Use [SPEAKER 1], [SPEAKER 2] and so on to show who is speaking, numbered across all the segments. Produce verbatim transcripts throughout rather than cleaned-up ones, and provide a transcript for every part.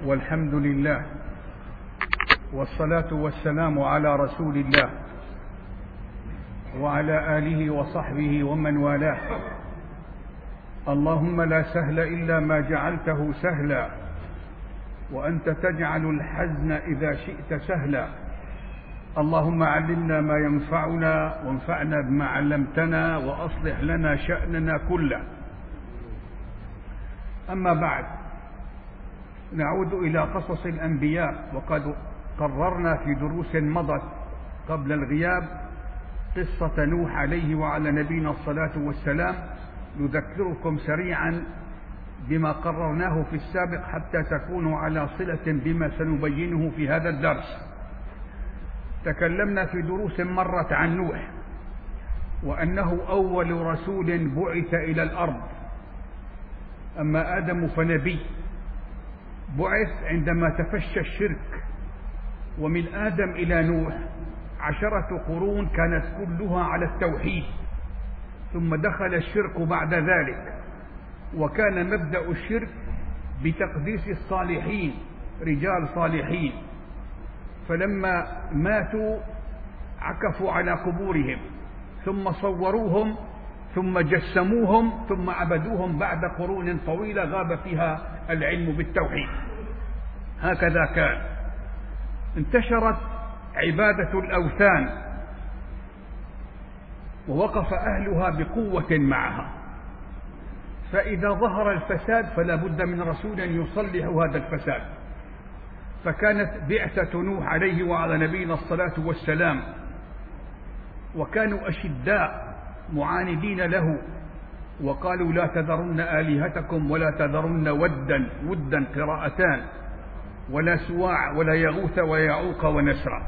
[SPEAKER 1] والحمد لله، والصلاة والسلام على رسول الله وعلى آله وصحبه ومن والاه. اللهم لا سهل إلا ما جعلته سهلا، وأنت تجعل الحزن إذا شئت سهلا. اللهم علمنا ما ينفعنا وانفعنا بما علمتنا، وأصلح لنا شأننا كله. أما بعد، نعود إلى قصص الأنبياء، وقد قررنا في دروس مضت قبل الغياب قصة نوح عليه وعلى نبينا الصلاة والسلام. نذكركم سريعا بما قررناه في السابق حتى تكونوا على صلة بما سنبينه في هذا الدرس. تكلمنا في دروس مرت عن نوح، وأنه أول رسول بعث إلى الأرض. أما آدم فنبي، بعث عندما تفشى الشرك، ومن آدم إلى نوح عشرة قرون كانت كلها على التوحيد، ثم دخل الشرك بعد ذلك، وكان مبدأ الشرك بتقديس الصالحين، رجال صالحين، فلما ماتوا عكفوا على قبورهم، ثم صوروهم، ثم جسموهم، ثم عبدوهم بعد قرون طويلة غاب فيها العلم بالتوحيد. هكذا كان. انتشرت عبادة الأوثان، ووقف أهلها بقوة معها، فإذا ظهر الفساد فلا بد من رسول يصلح هذا الفساد. فكانت بعثة نوح عليه وعلى نبينا الصلاة والسلام، وكانوا أشداء معاندين له، وقالوا لا تذرن آلهتكم ولا تذرن ودا ودا قراءتان، ولا سواع ولا يغوث ويعوق ونسرا.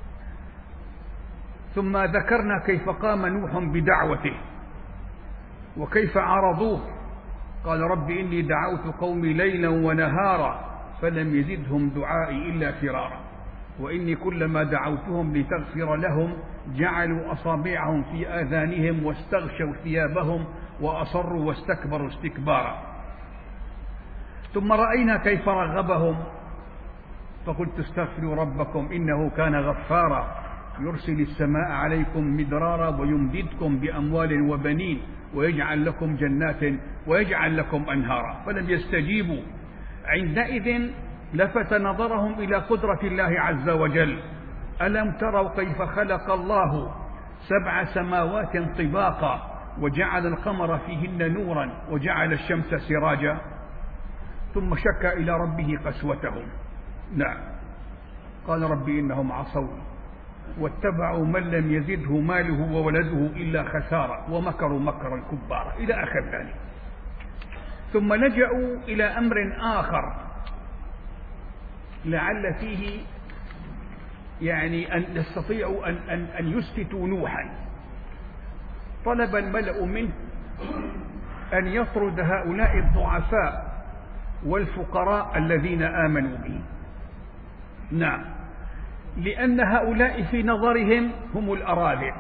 [SPEAKER 1] ثم ذكرنا كيف قام نوح بدعوته وكيف عرضوه. قال رب إني دعوت قومي ليلا ونهارا فلم يزدهم دعائي إلا فرارا، وإني كلما دعوتهم لتغفر لهم جعلوا أصابعهم في آذانهم واستغشوا ثيابهم وأصروا واستكبروا استكبارا. ثم رأينا كيف رغبهم، فقلت استغفروا ربكم إنه كان غفارا يرسل السماء عليكم مدرارا ويمددكم بأموال وبنين ويجعل لكم جنات ويجعل لكم أنهارا. فلم يستجيبوا. عندئذ لفت نظرهم إلى قدرة الله عز وجل. ألم تروا كيف خلق الله سبع سماوات طباقا وجعل القمر فيهن نورا وجعل الشمس سراجا. ثم شكى إلى ربه قسوتهم. نعم، قال ربي إنهم عصوا واتبعوا من لم يزده ماله وولده إلا خسارا ومكروا مكرا كبارا إلى آخر ذلك. ثم لجأوا إلى أمر آخر لعل فيه يعني أن يستطيعوا أن, أن, أن يسكتوا نوحا. طلب الملأ منه أن يطرد هؤلاء الضعفاء والفقراء الذين آمنوا به. نعم، لأن هؤلاء في نظرهم هم الأراذل،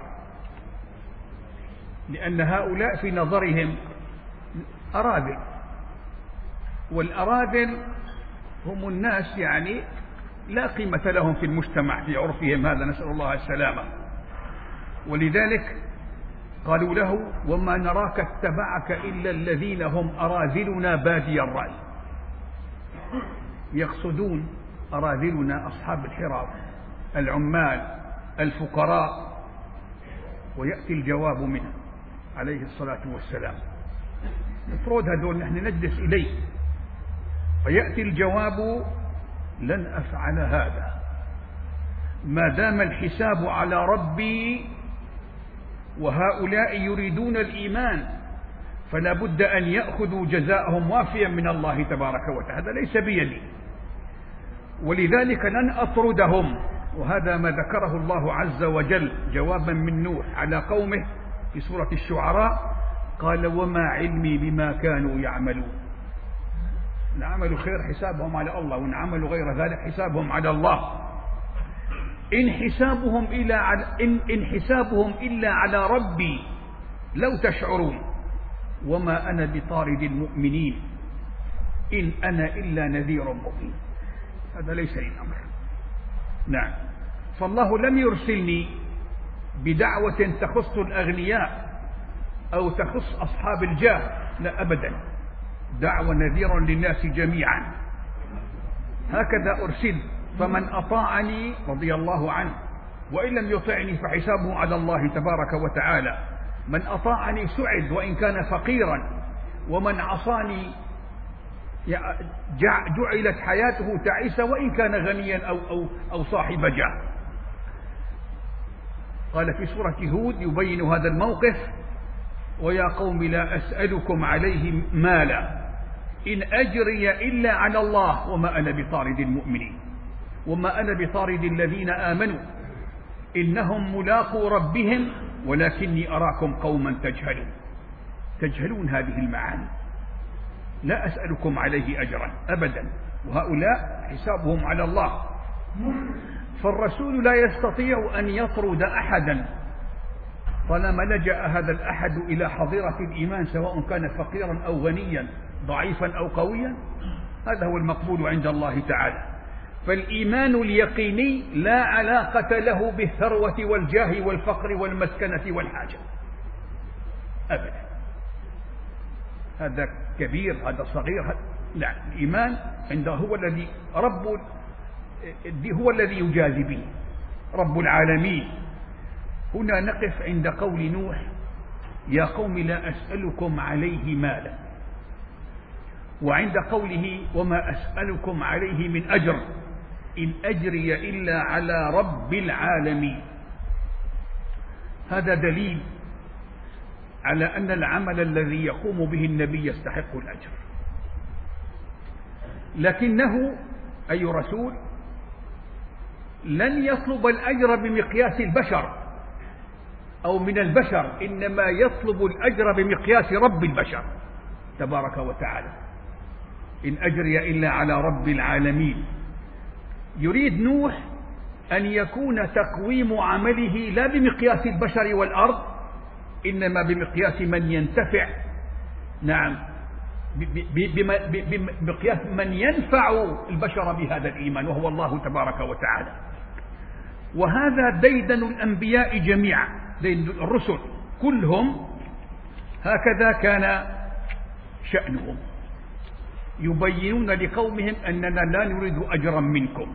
[SPEAKER 1] لأن هؤلاء في نظرهم أراذل، والأراذل هم الناس يعني لا قيمة لهم في المجتمع في عرفهم هذا، نسأل الله السلامة. ولذلك قالوا له وما نراك اتبعك إلا الذين هم أراذلنا بادي الرأي. يقصدون أراذلنا أصحاب الحراب، العمال، الفقراء. ويأتي الجواب منه عليه الصلاة والسلام، نفرض هذول نحن نجلس إليه، فيأتي الجواب لن أفعل هذا ما دام الحساب على ربي وهؤلاء يريدون الإيمان، فلا بد أن يأخذوا جزاءهم وافيا من الله تبارك وتعالى، هذا ليس بيدي، ولذلك لن أطردهم. وهذا ما ذكره الله عز وجل جوابا من نوح على قومه في سورة الشعراء. قال وما علمي بما كانوا يعملون. إن عملوا خير حسابهم على الله، وإن عملوا غير ذلك حسابهم على الله. إن حسابهم إلا على إن, إن حسابهم إلا على ربي لو تشعرون. وما أنا بطارد المؤمنين إن أنا إلا نذير مبين. هذا ليس الأمر. نعم. فالله لم يرسلني بدعوة تخص الأغنياء أو تخص أصحاب الجاه، لا أبدا، دعوة نذيرا للناس جميعا. هكذا أرسل، فمن أطاعني رضي الله عنه، وإن لم يطعني فحسابه على الله تبارك وتعالى. من أطاعني سعد وإن كان فقيرا، ومن عصاني جعلت حياته تعيسة وإن كان غنيا أو, أو, أو صاحب جاه. قال في سورة هود يبين هذا الموقف: ويا قوم لا أسألكم عليه مالا إن أجري إلا على الله وما أنا بطارد المؤمنين وما أنا بطارد الذين آمنوا إنهم ملاقو ربهم ولكني أراكم قوما تجهلون. تجهلون هذه المعاني. لا أسألكم عليه أجرا أبدا، وهؤلاء حسابهم على الله. فالرسول لا يستطيع أن يطرد أحدا طالما لجأ هذا الأحد إلى حظيرة الإيمان، سواء كان فقيرا أو غنيا، ضعيفا أو قويا. هذا هو المقبول عند الله تعالى. فالإيمان اليقيني لا علاقة له بالثروة والجاه والفقر والمسكنة والحاجة أبدا. هذا كبير، هذا صغير. لا، الإيمان عنده هو الذي رب هو الذي يجازي به، رب العالمين. هنا نقف عند قول نوح: يا قوم لا أسألكم عليه مالا، وعند قوله: وما أسألكم عليه من أجر إن أجري إلا على رب العالمين. هذا دليل على أن العمل الذي يقوم به النبي يستحق الأجر، لكنه أي رسول لن يطلب الأجر بمقياس البشر أو من البشر، إنما يطلب الأجر بمقياس رب البشر تبارك وتعالى. إن أجري إلا على رب العالمين. يريد نوح أن يكون تقويم عمله لا بمقياس البشر والأرض، إنما بمقياس من ينتفع. نعم، بمقياس من ينفع البشر بهذا الإيمان، وهو الله تبارك وتعالى. وهذا ديدن الأنبياء جميعا، ديدن الرسل كلهم هكذا كان شأنهم، يبينون لقومهم أننا لا نريد أجرا منكم،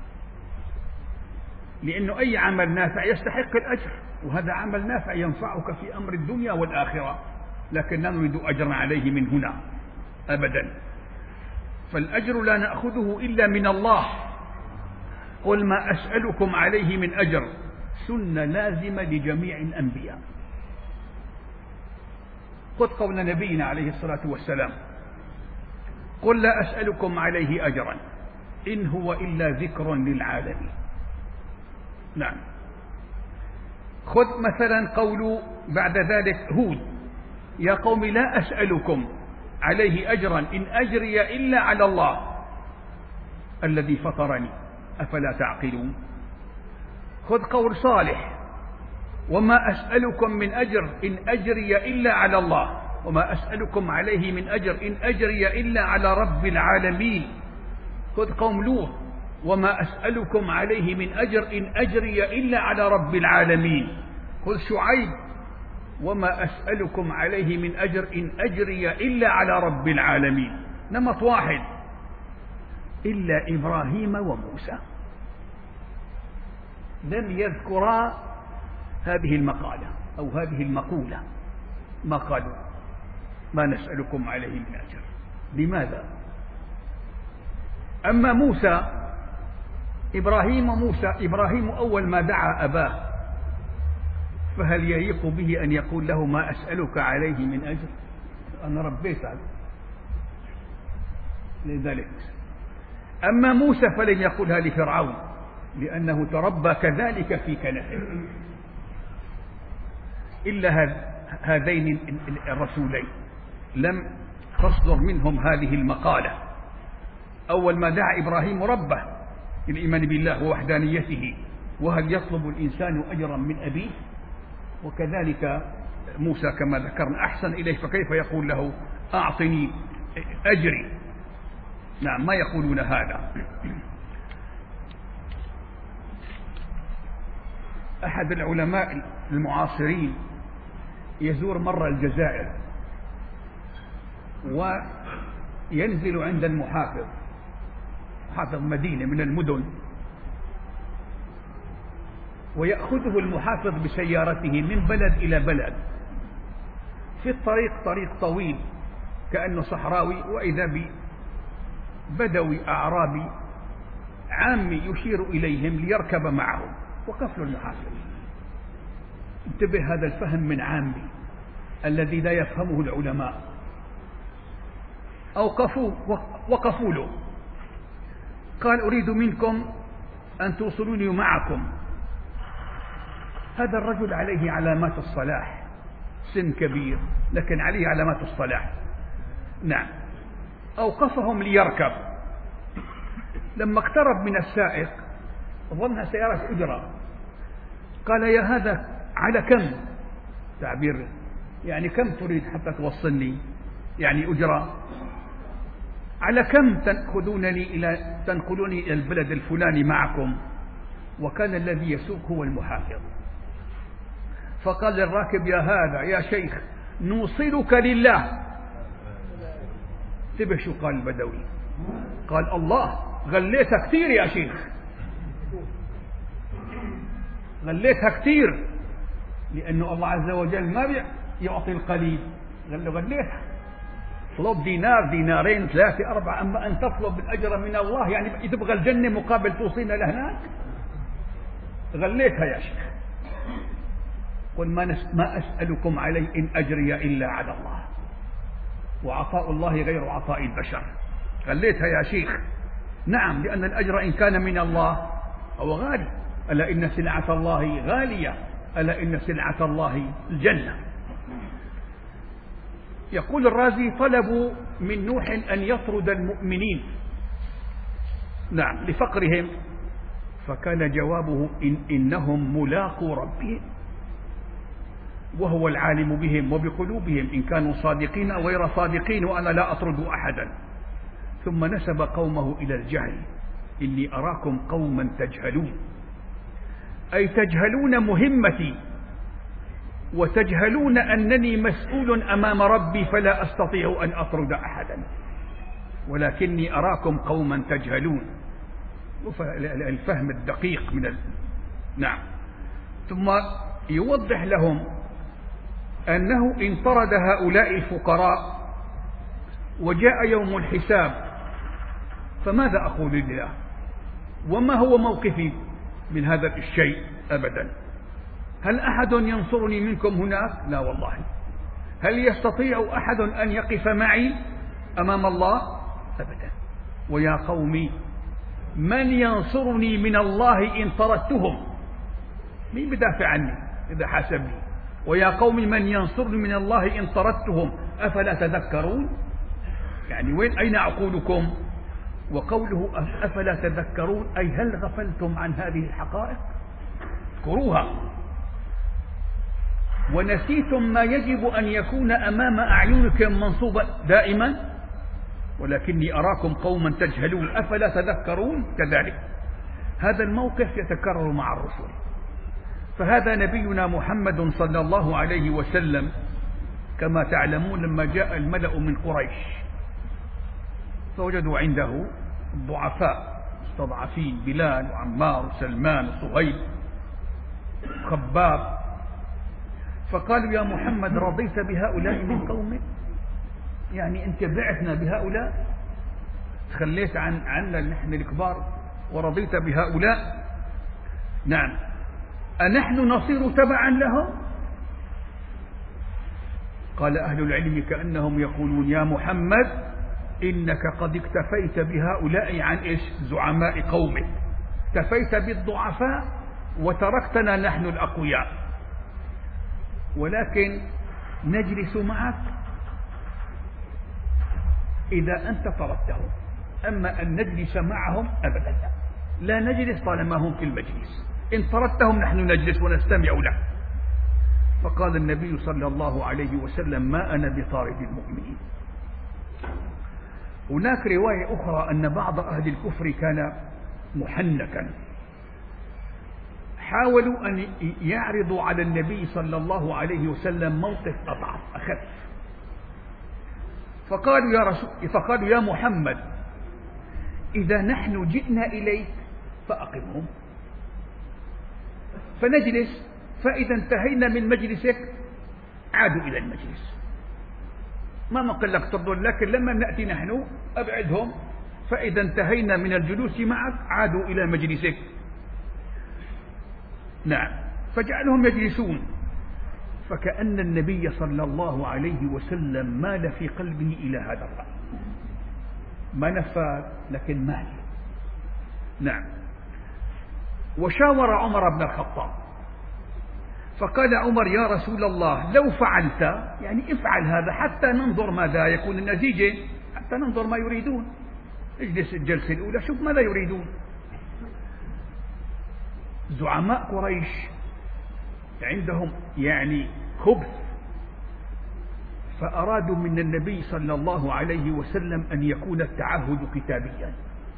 [SPEAKER 1] لأنه أي عمل نافع يستحق الأجر، وهذا عمل نافع ينفعك في أمر الدنيا والآخرة، لكن لا نريد أجرا عليه من هنا أبدا. فالأجر لا نأخذه إلا من الله. قل ما أسألكم عليه من أجر سنة لازمة لجميع الأنبياء. خذ قول نبينا عليه الصلاة والسلام: قل لا أسألكم عليه أجرا إن هو إلا ذكر للعالمين. نعم. خذ مثلا قول بعد ذلك هود: يا قوم لا أسألكم عليه أجرا إن أجري إلا على الله الذي فطرني أفلا تعقلون. خذ قول صالح: وما أسألكم من أجر إن أجري إلا على الله وما أسألكم عليه من أجر إن أجري إلا على رب العالمين. خذ قوم لوط: وما أسألكم عليه من أجر إن أجري إلا على رب العالمين. خذ شعيب: وما أسألكم عليه من أجر إن أجري إلا على رب العالمين. نمط واحد، إلا إبراهيم وموسى لم يذكرا هذه المقالة أو هذه المقولة، ما قالوا ما نسألكم عليه من أجر. لماذا؟ أما موسى إبراهيم وموسى، إبراهيم أول ما دعا أباه، فهل يليق به أن يقول له ما أسألك عليه من أجر؟ أنا ربيت عليه لذلك. أما موسى فلن يقولها لفرعون لأنه تربى كذلك في كنفه. إلا هذين الرسولين لم تصدر منهم هذه المقالة. أول ما دعا إبراهيم ربه الإيمان بالله ووحدانيته، وهل يطلب الإنسان أجرا من أبيه؟ وكذلك موسى كما ذكرنا أحسن إليه، فكيف يقول له أعطني أجري؟ نعم، ما يقولون هذا. أحد العلماء المعاصرين يزور مرة الجزائر، وينزل عند المحافظ، محافظ مدينة من المدن، ويأخذه المحافظ بسيارته من بلد إلى بلد. في الطريق طريق طويل كأنه صحراوي، وإذا ببدوي أعرابي عامي يشير إليهم ليركب معهم، وقف له المحافظ. انتبه، هذا الفهم من عامي الذي لا يفهمه العلماء. أوقفوا وقفوا له، قال أريد منكم أن توصلوني معكم. هذا الرجل عليه علامات الصلاح، سن كبير لكن عليه علامات الصلاح. نعم. أوقفهم ليركب. لما اقترب من السائق ظنها سيارة أجرة، قال يا هذا على كم؟ تعبير يعني كم تريد حتى توصلني؟ يعني أجرة. على كم تأخذونني إلى تنقلوني إلى البلد الفلاني معكم؟ وكان الذي يسوق هو المحافظ. فقال للراكب يا هذا يا شيخ نوصلك لله. انتبه شو قال البدوي، قال الله غليتها كثير يا شيخ، غليتها كثير، لأنه الله عز وجل ما يعطي القليل، قال له غليتها، طلب دينار دينارين ثلاثة أربعة، أما أن تطلب الأجر من الله يعني تبغى الجنة مقابل توصينا لهناك، غليتها يا شيخ. قل ما أسألكم عليه إن أجري إلا على الله وعطاء الله غير عطاء البشر. غليتها يا شيخ. نعم، لأن الأجر إن كان من الله هو غالي. ألا إن سلعة الله غالية، ألا إن سلعة الله الجنة. يقول الرازي طلبوا من نوح أن يطرد المؤمنين، نعم، لفقرهم، فكان جوابه إن إنهم ملاقو ربهم وهو العالم بهم وبقلوبهم إن كانوا صادقين أو غير صادقين، وأنا لا أطرد أحدا. ثم نسب قومه إلى الجهل، إني أراكم قوما تجهلون، أي تجهلون مهمتي وتجهلون أنني مسؤول أمام ربي فلا أستطيع أن أطرد أحدا، ولكني أراكم قوما تجهلون. الفهم الدقيق من ال... نعم. ثم يوضح لهم أنه إن طرد هؤلاء الفقراء وجاء يوم الحساب فماذا أقول لله؟ وما هو موقفي من هذا الشيء؟ أبدا. هل أحد ينصرني منكم هناك؟ لا والله. هل يستطيع أحد أن يقف معي أمام الله؟ أبدا. ويا قومي من ينصرني من الله إن طردتهم؟ مين بدافع عني إذا حاسبني؟ ويا قوم من ينصرني من الله إن طردتهم أفلا تذكرون؟ يعني وين أين عقولكم؟ وقوله أفلا تذكرون أي هل غفلتم عن هذه الحقائق؟ اذكروها. ونسيتم ما يجب أن يكون أمام أعينكم منصوبا دائما، ولكني أراكم قوما تجهلون أفلا تذكرون. كذلك هذا الموقف يتكرر مع الرسل. فهذا نبينا محمد صلى الله عليه وسلم كما تعلمون لما جاء الملأ من قريش فوجدوا عنده الضعفاء مستضعفين، بلال وعمار وسلمان وصهيب وخباب، فقالوا يا محمد رضيت بهؤلاء من قومك؟ يعني انت بعثنا بهؤلاء، تخليت عن عنا نحن الكبار ورضيت بهؤلاء؟ نعم. أنحن نصير تبعا لهم؟ قال أهل العلم كأنهم يقولون يا محمد إنك قد اكتفيت بهؤلاء عن إيش؟ زعماء قومك، اكتفيت بالضعفاء وتركتنا نحن الأقوياء، ولكن نجلس معك إذا أنت طردتهم، أما أن نجلس معهم أبدا لا نجلس طالما هم في المجلس، إن طردتهم نحن نجلس ونستمع له. فقال النبي صلى الله عليه وسلم ما أنا بطارد المؤمنين. هناك رواية أخرى أن بعض أهل الكفر كان محنكا حاولوا أن يعرضوا على النبي صلى الله عليه وسلم موقف أضعف أخف، فقالوا يا رسول فقالوا يا محمد إذا نحن جئنا إليك فأقمهم فنجلس، فإذا انتهينا من مجلسك عادوا إلى المجلس. ما نقول لك ترضون، لكن لما نأتي نحن أبعدهم، فإذا انتهينا من الجلوس معك عادوا إلى مجلسك. نعم، فجعلهم يجلسون، فكأن النبي صلى الله عليه وسلم مال في قلبه إلى هذا الرأي، ما نفى لكن مال. نعم، وشاور عمر بن الخطاب فقال عمر يا رسول الله لو فعلت، يعني افعل هذا حتى ننظر ماذا يكون النتيجة، حتى ننظر ما يريدون. اجلس الجلسة الأولى شوف ماذا يريدون. زعماء قريش عندهم يعني خبث، فأرادوا من النبي صلى الله عليه وسلم أن يكون التعهد كتابيا،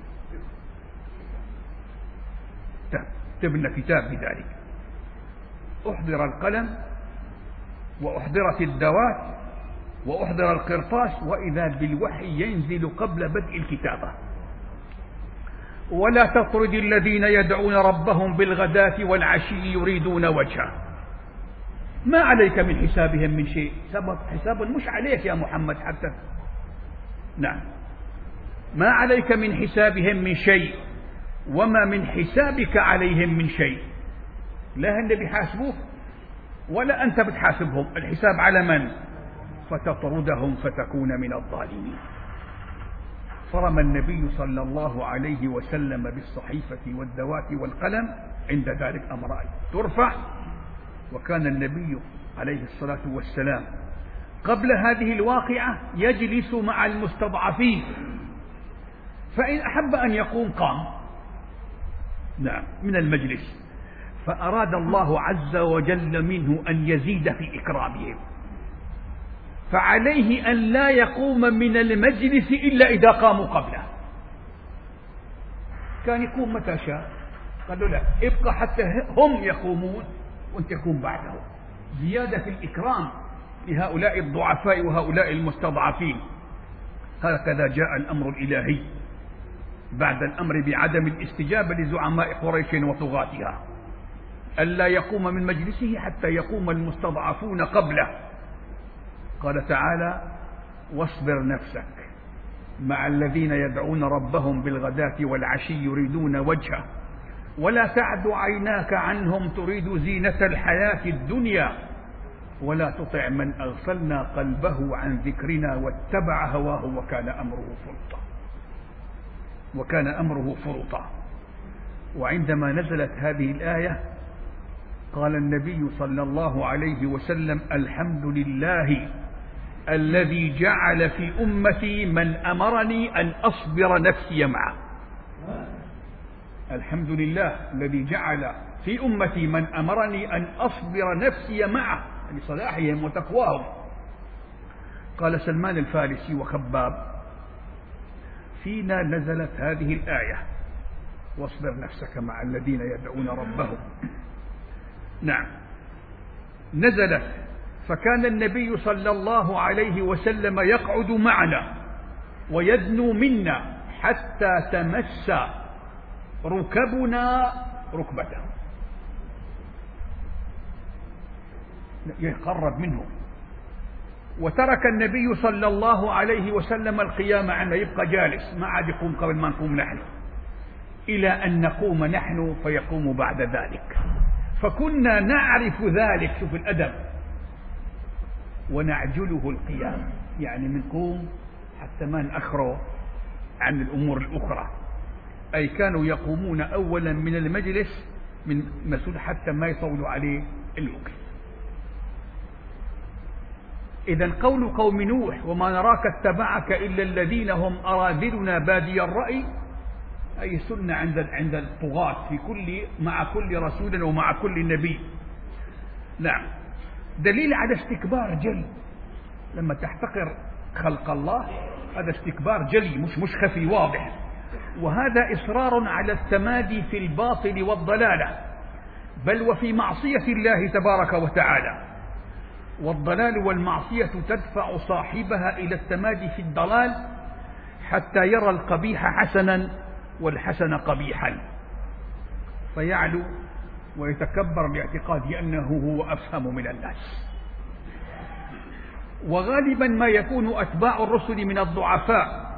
[SPEAKER 1] كتبنا كتاب بذلك، أحضر القلم وأحضرت الدوات وأحضر القرطاس، وإذا بالوحي ينزل قبل بدء الكتابة. ولا تطرد الذين يدعون ربهم بالغداة والعشي يريدون وجهه، ما عليك من حسابهم من شيء، حساب مش عليك يا محمد حتى. نعم، ما عليك من حسابهم من شيء وما من حسابك عليهم من شيء، لا هن بيحاسبوك ولا أنت بتحاسبهم، الحساب على من؟ فتطردهم فتكون من الظالمين. فرمى النبي صلى الله عليه وسلم بالصحيفة والدوات والقلم، عند ذلك أمران ترفع. وكان النبي عليه الصلاة والسلام قبل هذه الواقعة يجلس مع المستضعفين، فإن أحب أن يقوم قام نعم من المجلس، فأراد الله عز وجل منه أن يزيد في إكرامهم، فعليه أن لا يقوم من المجلس إلا إذا قاموا قبله. كان يقوم متى شاء، قالوا لا ابقى حتى هم يقومون وانت تقوم بعدهم، زيادة في الإكرام لهؤلاء الضعفاء وهؤلاء المستضعفين. هكذا جاء الأمر الإلهي بعد الأمر بعدم الاستجابة لزعماء قريش وطغاتها، ألا يقوم من مجلسه حتى يقوم المستضعفون قبله. قال تعالى واصبر نفسك مع الذين يدعون ربهم بالغداة والعشي يريدون وجهه ولا تعد عيناك عنهم تريد زينة الحياة الدنيا ولا تطع من أغفلنا قلبه عن ذكرنا واتبع هواه وكان أمره فرطا وكان أمره فرطا. وعندما نزلت هذه الآية قال النبي صلى الله عليه وسلم الحمد لله الذي جعل في أمتي من أمرني أن أصبر نفسي معه. الحمد لله الذي جعل في أمتي من أمرني أن أصبر نفسي معه لصلاحهم وتقواهم. قال سلمان الفارسي وخباب فينا نزلت هذه الآية واصبر نفسك مع الذين يدعون ربهم. نعم نزلت، فكان النبي صلى الله عليه وسلم يقعد معنا ويدنو منا حتى تمس ركبنا ركبته، يقرب منه. وترك النبي صلى الله عليه وسلم القيام عنا، يبقى جالس ما عاد يقوم قبل ما نقوم نحن، إلى أن نقوم نحن فيقوم بعد ذلك. فكنا نعرف ذلك، شوف الأدب، ونعجله القيام، يعني منقوم حتى ما نأخره عن الأمور الأخرى. أي كانوا يقومون أولا من المجلس من مسؤول حتى ما يطولوا عليه الوقت. إذن قول قوم نوح وما نراك اتبعك إلا الذين هم أراذلنا بادي الرأي، أي سنة عند عند الطغاة في كل مع كل رسول ومع كل نبي. نعم دليل على استكبار جلي، لما تحتقر خلق الله هذا استكبار جلي مش مش خفي واضح، وهذا إصرار على التمادي في الباطل والضلالة. بل وفي معصية الله تبارك وتعالى. والضلال والمعصية تدفع صاحبها إلى التمادي في الضلال حتى يرى القبيح حسنا والحسن قبيحا، فيعلو ويتكبر باعتقاد أنه هو أفهم من الناس. وغالبا ما يكون أتباع الرسل من الضعفاء،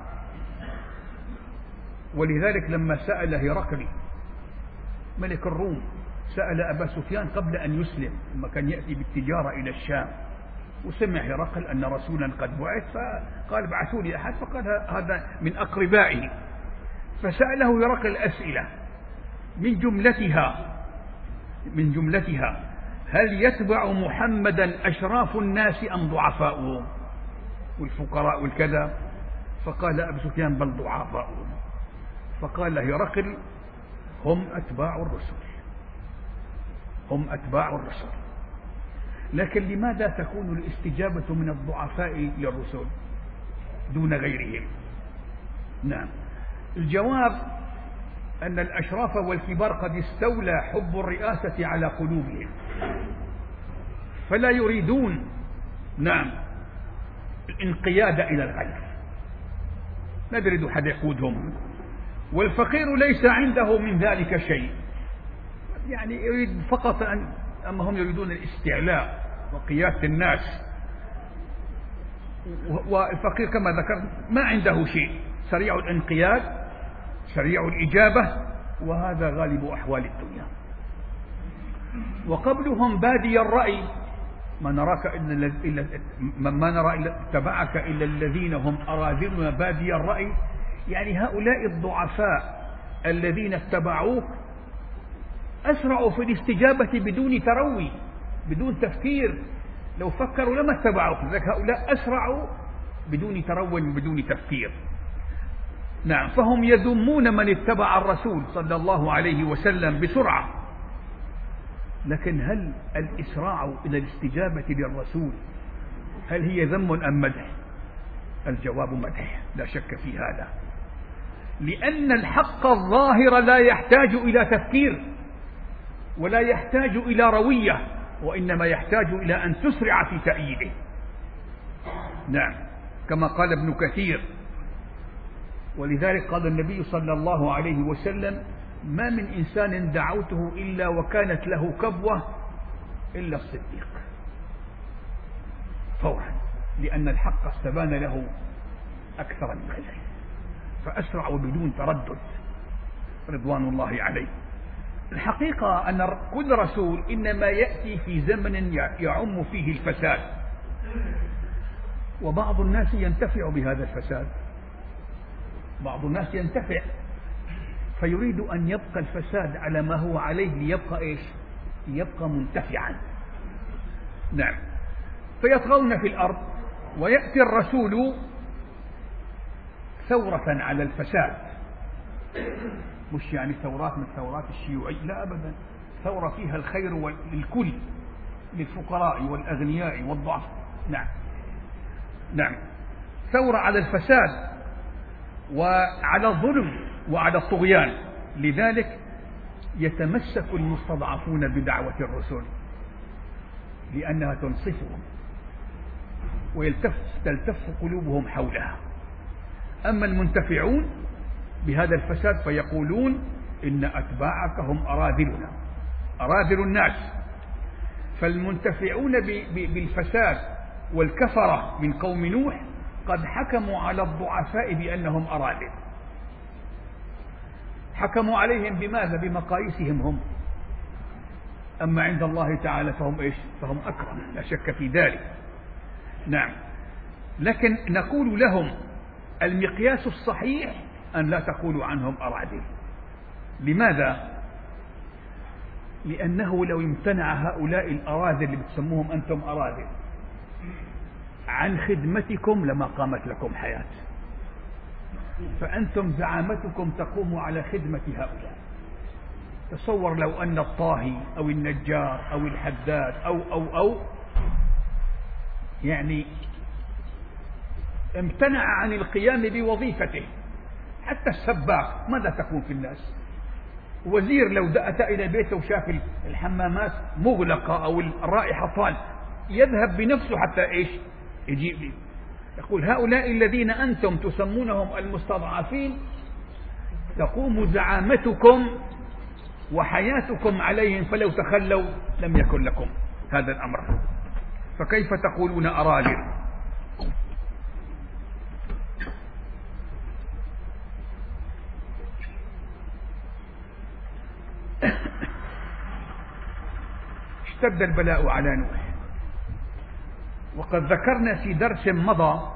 [SPEAKER 1] ولذلك لما سأل هرقل ملك الروم سأل أبا سفيان قبل أن يسلم، لما كان يأتي بالتجارة إلى الشام، وسمع هرقل أن رسولا قد بعث، فقال ابعثوا لي أحد، فقال هذا من أقربائه. فسأله هرقل أسئلة من جملتها من جملتها هل يتبع محمدا أشراف الناس أم ضعفاؤهم والفقراء والكذا؟ فقال أبو سفيان بل ضعفاؤهم. فقال هرقل هم أتباع الرسل، هم أتباع الرسل. لكن لماذا تكون الاستجابة من الضعفاء للرسل دون غيرهم؟ نعم، الجواب أن الأشراف والكبار قد استولى حب الرئاسة على قلوبهم، فلا يريدون نعم الانقياد إلى الغير، لا يريد حد يقودهم. والفقير ليس عنده من ذلك شيء، يعني يريد فقط أن أما هم يريدون الاستعلاء وقيادة الناس. والفقير كما ذكرت ما عنده شيء، سريع الانقياد سريع الإجابة، وهذا غالب أحوال الدنيا. وقبلهم بادي الرأي، ما نراك إلا إلا ما نرى إلا اتبعك إلا الذين هم أراذلنا بادي الرأي، يعني هؤلاء الضعفاء الذين اتبعوك أسرعوا في الاستجابة بدون تروي بدون تفكير، لو فكروا لما اتبعوك، لذلك هؤلاء أسرعوا بدون تروي بدون تفكير. نعم، فهم يذمون من اتبع الرسول صلى الله عليه وسلم بسرعة. لكن هل الإسراع إلى الاستجابة للرسول هل هي ذم أم مدح؟ الجواب مدح لا شك في هذا، لأن الحق الظاهر لا يحتاج إلى تفكير ولا يحتاج إلى روية، وإنما يحتاج إلى أن تسرع في تأييده. نعم، كما قال ابن كثير. ولذلك قال النبي صلى الله عليه وسلم ما من إنسان دعوته إلا وكانت له كبوة إلا الصديق، فورا، لأن الحق استبان له أكثر من غيره، فأسرع بدون تردد رضوان الله عليه. الحقيقة أن كل رسول إنما يأتي في زمن يعم فيه الفساد، وبعض الناس ينتفع بهذا الفساد، بعض الناس ينتفع فيريد أن يبقى الفساد على ما هو عليه ليبقى إيش؟ ليبقى منتفعا. نعم، فيطغون في الأرض، ويأتي الرسول ثورة على الفساد، مش يعني ثورات من ثورات الشيوعي، لا أبدا، ثورة فيها الخير للكل، للفقراء والأغنياء والضعف. نعم نعم ثورة على الفساد وعلى الظلم وعلى الطغيان. لذلك يتمسك المستضعفون بدعوة الرسل لأنها تنصفهم وتلتف قلوبهم حولها. أما المنتفعون بهذا الفساد فيقولون إن أتباعك هم أراذلنا، أراذل الناس. فالمنتفعون بالفساد والكفرة من قوم نوح قد حكموا على الضعفاء بأنهم أراذل، حكموا عليهم بماذا؟ بمقاييسهم هم. أما عند الله تعالى فهم إيش؟ فهم أكرم، لا شك في ذلك. نعم، لكن نقول لهم المقياس الصحيح أن لا تقولوا عنهم أراذل. لماذا؟ لأنه لو امتنع هؤلاء الأراذل اللي بتسموهم أنتم أراذل عن خدمتكم لما قامت لكم حياة، فأنتم زعامتكم تقوم على خدمة هؤلاء. تصور لو أن الطاهي أو النجار أو الحداد أو أو أو يعني امتنع عن القيام بوظيفته، حتى السباك، ماذا تكون في الناس؟ وزير لو أتى إلى بيته وشاف الحمامات مغلقة أو الرائحة طال يذهب بنفسه حتى إيش يجيب لي. يقول هؤلاء الذين أنتم تسمونهم المستضعفين تقوم زعامتكم وحياتكم عليهم، فلو تخلوا لم يكن لكم هذا الأمر، فكيف تقولون أراذل؟ اشتد البلاء على نوح، وقد ذكرنا في درس مضى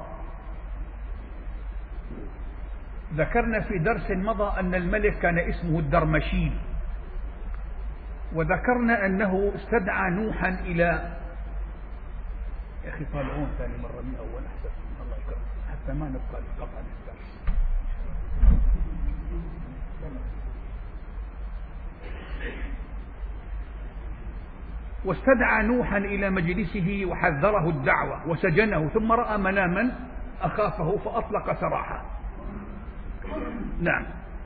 [SPEAKER 1] ذكرنا في درس مضى أن الملك كان اسمه الدرمشيل، وذكرنا أنه استدعى نوحا إلى يا أخي طالعون ثاني مرة من أول أحسن الله يكرم حتى ما نبقى لقطع الدرس. واستدعى نوحا إلى مجلسه وحذره الدعوة وسجنه، ثم رأى مناما أخافه فأطلق سراحه. نعم،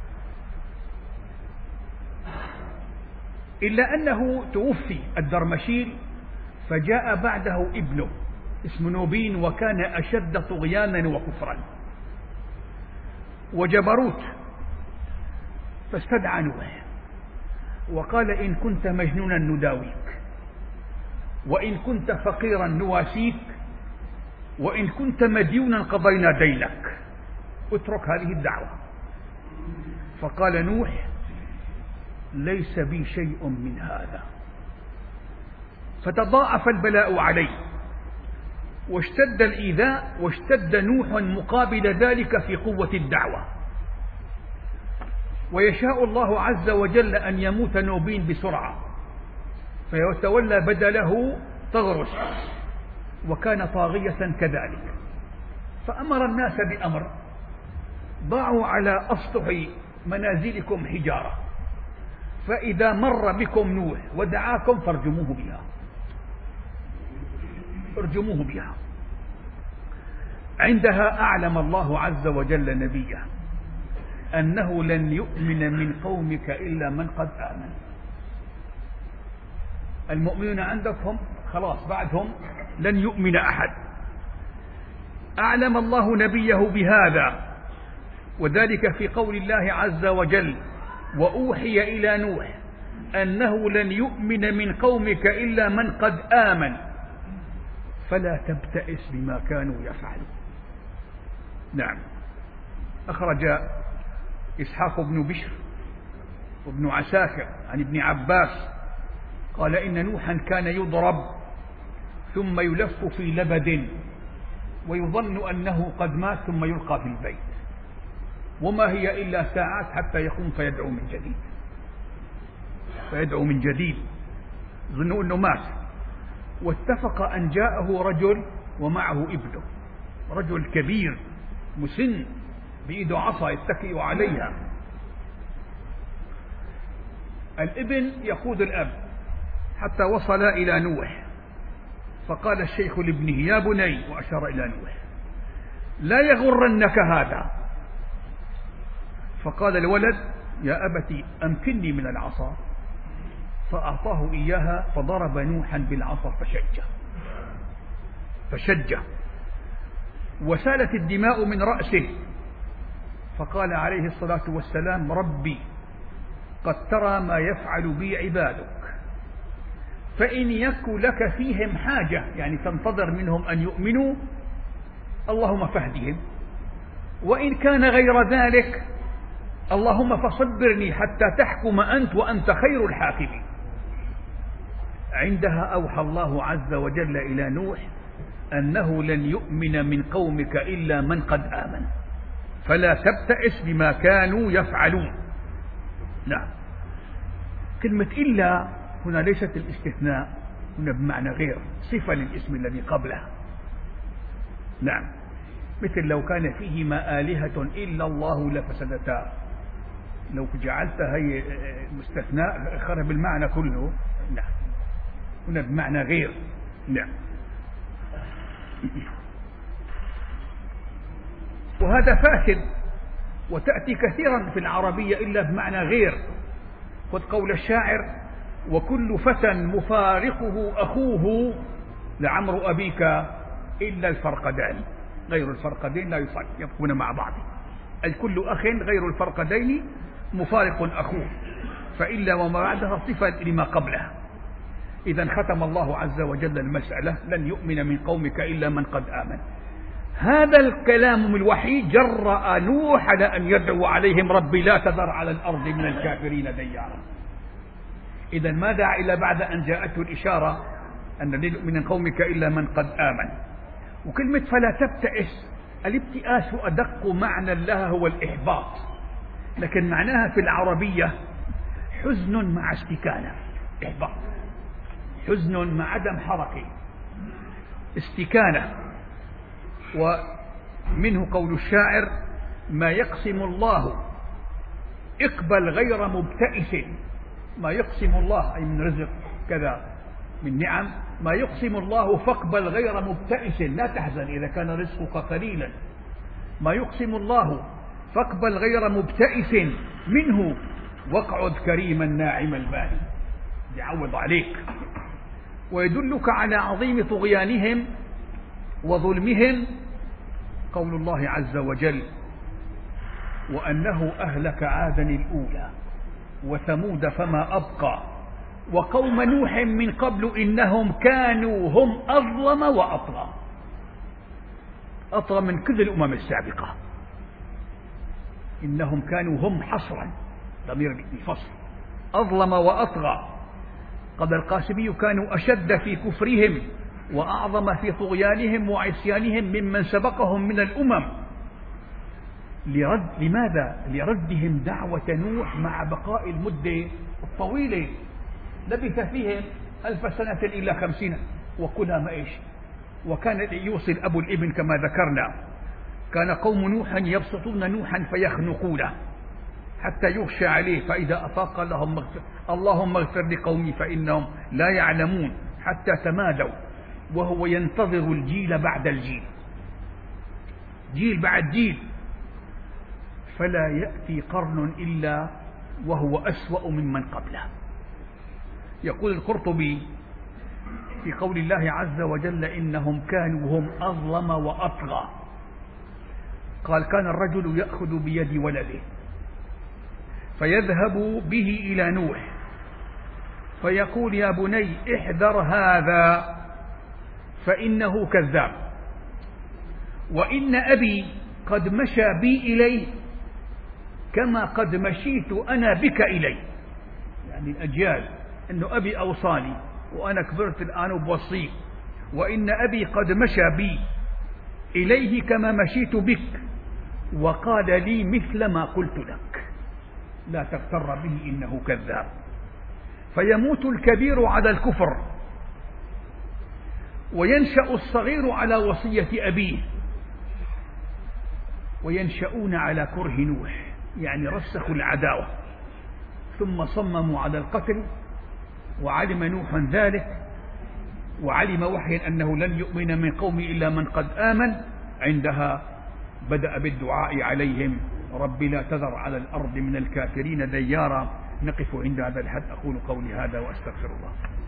[SPEAKER 1] إلا أنه توفي الدرمشيل فجاء بعده ابنه اسمه نوبين، وكان أشد طغيانا وكفرا وجبروت، فاستدعى نوح وقال إن كنت مجنونا نداويك، وإن كنت فقيرا نواسيك، وإن كنت مديونا قضينا دينك، اترك هذه الدعوة. فقال نوح ليس بي شيء من هذا، فتضاعف البلاء عليه واشتد الإيذاء، واشتد نوح مقابل ذلك في قوة الدعوة، ويشاء الله عز وجل أن يموت نوبين بسرعة فيتولى بدله طغرس، وكان طاغية كذلك. فأمر الناس بأمر، ضعوا على أسطح منازلكم حجارة، فإذا مر بكم نوح ودعاكم فارجموه بها، ارجموه بها. عندها أعلم الله عز وجل نبيه أنه لن يؤمن من قومك إلا من قد آمن. المؤمنون عندكم خلاص، بعدهم لن يؤمن أحد. أعلم الله نبيه بهذا، وذلك في قول الله عز وجل وأوحي إلى نوح أنه لن يؤمن من قومك إلا من قد آمن فلا تبتئس بما كانوا يفعلون. نعم، أخرج إسحاق بن بشر وابن عساكر عن ابن عباس قال إن نوحا كان يضرب ثم يلف في لبد ويظن أنه قد مات ثم يلقى في البيت، وما هي إلا ساعات حتى يقوم فيدعو من جديد فيدعو من جديد ظنوا أنه مات. واتفق أن جاءه رجل ومعه ابنه، رجل كبير مسن بإيده عصا يتكئ عليها. الابن يقود الأب حتى وصل إلى نوح، فقال الشيخ لابنه يا بني، وأشار إلى نوح لا يغرنك هذا. فقال الولد يا أبتي أمكنني من العصا، فأعطاه إياها فضرب نوحا بالعصا فشجه فشجه وسالت الدماء من رأسه، فقال عليه الصلاة والسلام ربي قد ترى ما يفعل بي عبادك، فإن يك لك فيهم حاجة، يعني تنتظر منهم أن يؤمنوا، اللهم فاهدهم، وإن كان غير ذلك اللهم فصبرني حتى تحكم أنت وأنت خير الحاكمين. عندها أوحى الله عز وجل إلى نوح أنه لن يؤمن من قومك إلا من قد آمن فلا تبتئس بما كانوا يفعلون. لا، كلمة إلا هنا ليست الاستثناء، هنا بمعنى غير، صفة للاسم الذي قبلها. نعم، مثل لو كان فيهما آلهة إلا الله لفسدتا، لو جعلت هي مستثناء خرب المعنى كله. نعم، هنا بمعنى غير. نعم، وهذا فاسد، وتأتي كثيرا في العربية إلا بمعنى غير، خذ قول الشاعر: وكل فتى مفارقه أخوه لعمر أبيك إلا الفرقدان. غير الفرقدين لا يبقون مع بعض. الكل أخ غير الفرقدين مفارق أخوه، فإلا وما بعدها صفة لما قبلها. إذا ختم الله عز وجل المسألة: لن يؤمن من قومك إلا من قد آمن. هذا الكلام الوحيد جرأ نوح على أن يدعو عليهم: ربي لا تذر على الأرض من الكافرين ديارا. إذا ما دعا إلا بعد أن جاءته الإشارة أن لن يؤمن من قومك إلا من قد آمن. وكلمة فلا تبتئس، الابتئاس أدق معنى لها هو الإحباط، لكن معناها في العربية حزن مع استكانة. إحباط، حزن مع عدم حركة، استكانة. ومنه قول الشاعر: ما يقسم الله اقبل غير مبتئس. ما يقسم الله أي من رزق كذا من نعم، ما يقسم الله فاقبل غير مبتئس، لا تحزن إذا كان رزقك قليلا. ما يقسم الله فاقبل غير مبتئس منه واقعد كريما ناعم البال. يعوض عليك. ويدلك على عظيم طغيانهم وظلمهم قول الله عز وجل: وأنه أهلك عادا الأولى وثمود فما أبقى وقوم نوح من قبل إنهم كانوا هم أظلم وأطغى. أطغى من كل الأمم السابقة. إنهم كانوا هم حصرا ضمير الفصل، أظلم وأطغى. قال القاسمي: كانوا أشد في كفرهم وأعظم في طغيانهم وعصيانهم ممن سبقهم من الأمم. لرد لماذا؟ لردهم دعوة نوح مع بقاء المدة الطويلة. لبث فيهم ألف سنة إلا خمسين وكلها ما إيش. وكان يوصل أبو الابن كما ذكرنا: كان قوم نوح يبسطون نوحا فيخنقونه حتى يغشى عليه، فإذا أفاق اللهم اغفر, اللهم اغفر لقومي فإنهم لا يعلمون، حتى تمادوا وهو ينتظر الجيل بعد الجيل، جيل بعد جيل، فلا يأتي قرن إلا وهو أسوأ ممن قبله. يقول القرطبي في قول الله عز وجل: إنهم كانوا هم أظلم وأطغى. قال: كان الرجل يأخذ بيد ولده فيذهب به إلى نوح فيقول: يا بني احذر هذا فإنه كذاب، وإن أبي قد مشى بي إليه كما قد مشيت أنا بك إليه. يعني الأجيال، أنه أبي أوصاني وأنا كبرت الآن وبوصيك، وإن أبي قد مشى بي إليه كما مشيت بك وقال لي مثل ما قلت لك، لا تغتر به إنه كذاب. فيموت الكبير على الكفر وينشأ الصغير على وصية أبيه، وينشأون على كره نوح، يعني رسخوا العداوة ثم صمموا على القتل. وعلم نوح ذلك، وعلم وحيا أنه لن يؤمن من قومه إلا من قد آمن. عندها بدأ بالدعاء عليهم: رب لا تذر على الأرض من الكافرين ديارا. نقف عند هذا الحد. أقول قولي هذا وأستغفر الله.